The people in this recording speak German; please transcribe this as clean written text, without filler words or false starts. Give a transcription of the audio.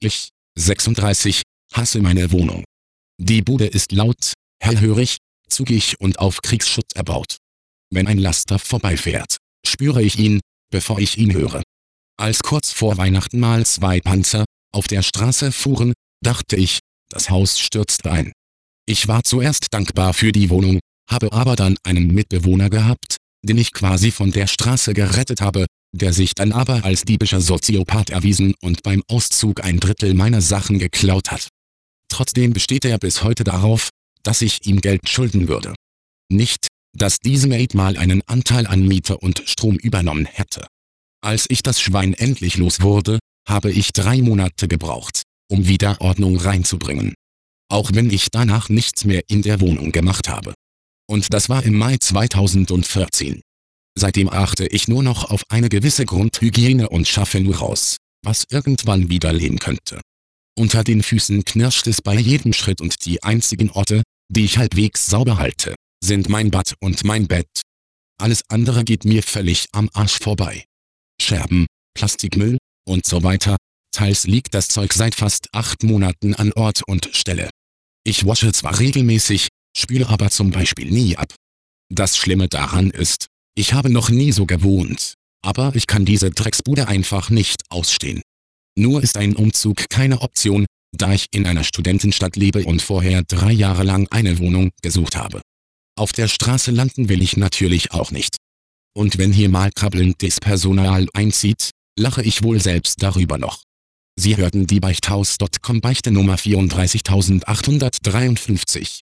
Ich, 36, hasse meine Wohnung. Die Bude ist laut, hellhörig, zugig und auf Kriegsschutt erbaut. Wenn ein Laster vorbeifährt, spüre ich ihn, bevor ich ihn höre. Als kurz vor Weihnachten mal 2 Panzer auf der Straße fuhren, dachte ich, das Haus stürzt ein. Ich war zuerst dankbar für die Wohnung, habe aber dann einen Mitbewohner gehabt, den ich quasi von der Straße gerettet habe, der sich dann aber als diebischer Soziopath erwiesen und beim Auszug 1/3 meiner Sachen geklaut hat. Trotzdem besteht er bis heute darauf, dass ich ihm Geld schulden würde. Nicht, dass diese Maid mal einen Anteil an Miete und Strom übernommen hätte. Als ich das Schwein endlich los wurde, habe ich 3 Monate gebraucht, um wieder Ordnung reinzubringen. Auch wenn ich danach nichts mehr in der Wohnung gemacht habe. Und das war im Mai 2014. Seitdem achte ich nur noch auf eine gewisse Grundhygiene und schaffe nur raus, was irgendwann wieder leben könnte. Unter den Füßen knirscht es bei jedem Schritt und die einzigen Orte, die ich halbwegs sauber halte, sind mein Bad und mein Bett. Alles andere geht mir völlig am Arsch vorbei. Scherben, Plastikmüll und so weiter, teils liegt das Zeug seit fast 8 Monaten an Ort und Stelle. Ich wasche zwar regelmäßig, spüle aber zum Beispiel nie ab. Das Schlimme daran ist, ich habe noch nie so gewohnt, aber ich kann diese Drecksbude einfach nicht ausstehen. Nur ist ein Umzug keine Option, da ich in einer Studentenstadt lebe und vorher 3 Jahre lang eine Wohnung gesucht habe. Auf der Straße landen will ich natürlich auch nicht. Und wenn hier mal krabbelndes Personal einzieht, lache ich wohl selbst darüber noch. Sie hörten die Beichthaus.com Beichte Nummer 34853.